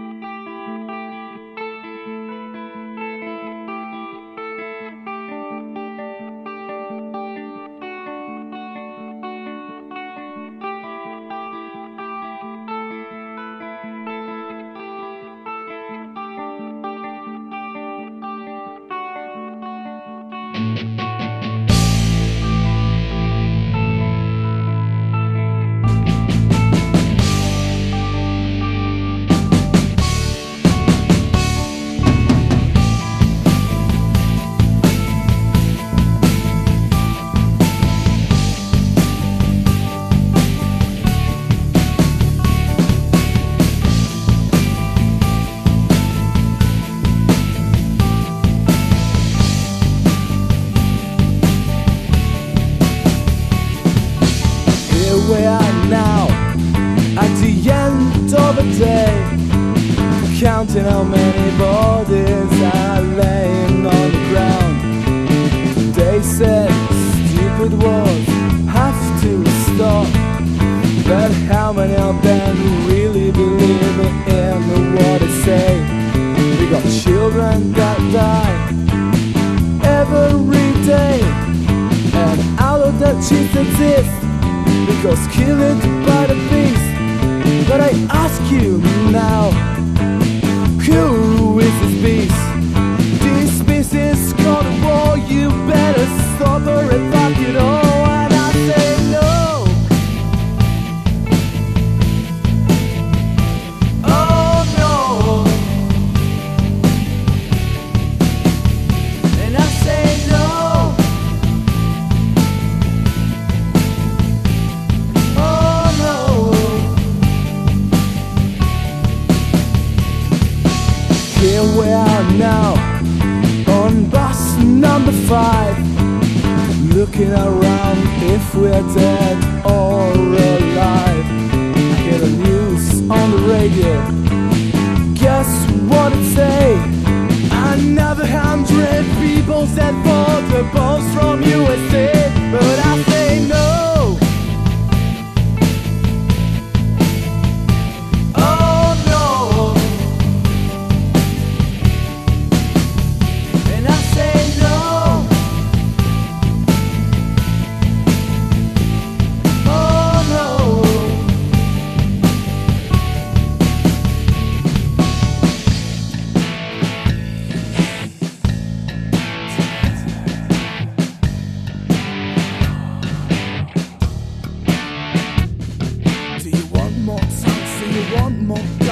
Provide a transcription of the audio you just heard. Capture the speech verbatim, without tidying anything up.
We are now at the end of the day, counting how many bodies are laying on the ground. They said stupid wars have to stop, but how many of them really believe in what they say? We got children that die every day, and out of that shit exists because killed by the beast. But I ask you now, who is this beast? This beast is gonna war, you better stop her and fuck it all. And I say no. Oh no. And I say no. Here we are now, on bus number five, looking around if we're dead or alive. I hear the news on the radio, guess what it say? Another hundred people sent for the boats from U S A, but I say no. Do you want more?